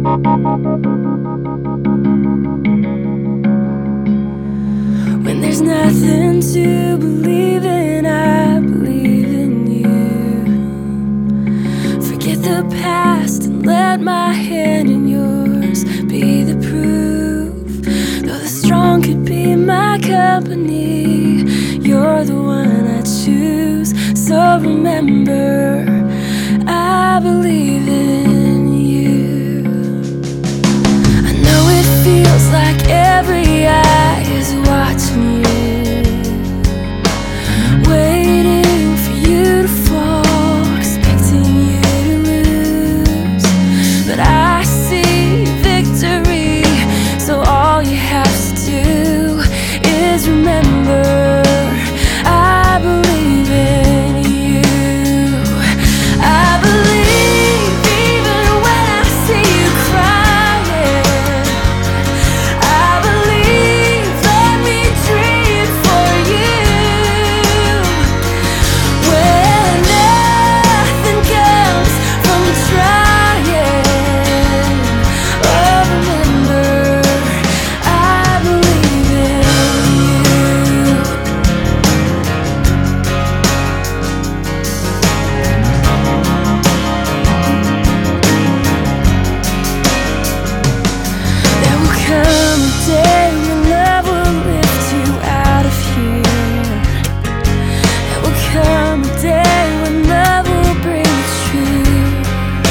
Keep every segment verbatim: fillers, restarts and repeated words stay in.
When there's nothing to believe in, I believe in you. Forget the past and let my hand in yours be the proof. Though the strong could be my company, you're the one I choose. So remember, I believe in you. I know it feels like every eye is watching you, waiting for you to fall, expecting you to lose. But I see victory, so all you have to do is remember, I believe in you. I believe even when I see you crying. I believe, let me dream for you. When nothing comes from trying, oh remember, I believe in you. There will come a day when love will lift you out of here. There will come a day when love will bring you truth.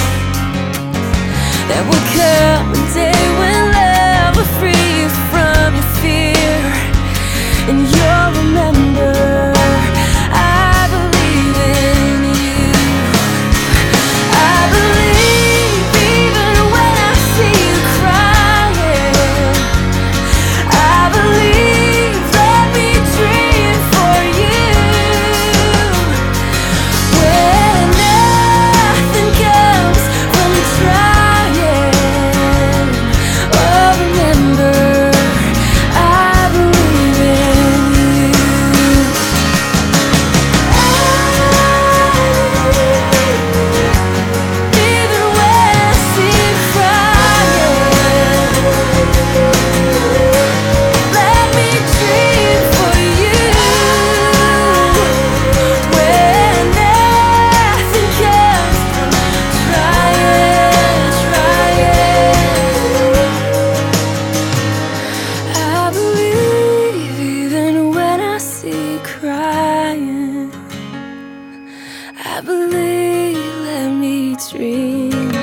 There will come a day when love will free you from your fear, and you'll remember, I believe in you. I believe even when I see you crying. I believe, let me dream for you. When nothing comes from trying, oh remember, I believe in you. Even when I see you crying, let me dream for you. When nothing comes from trying, trying. I believe even when I see you crying. I believe, let me dream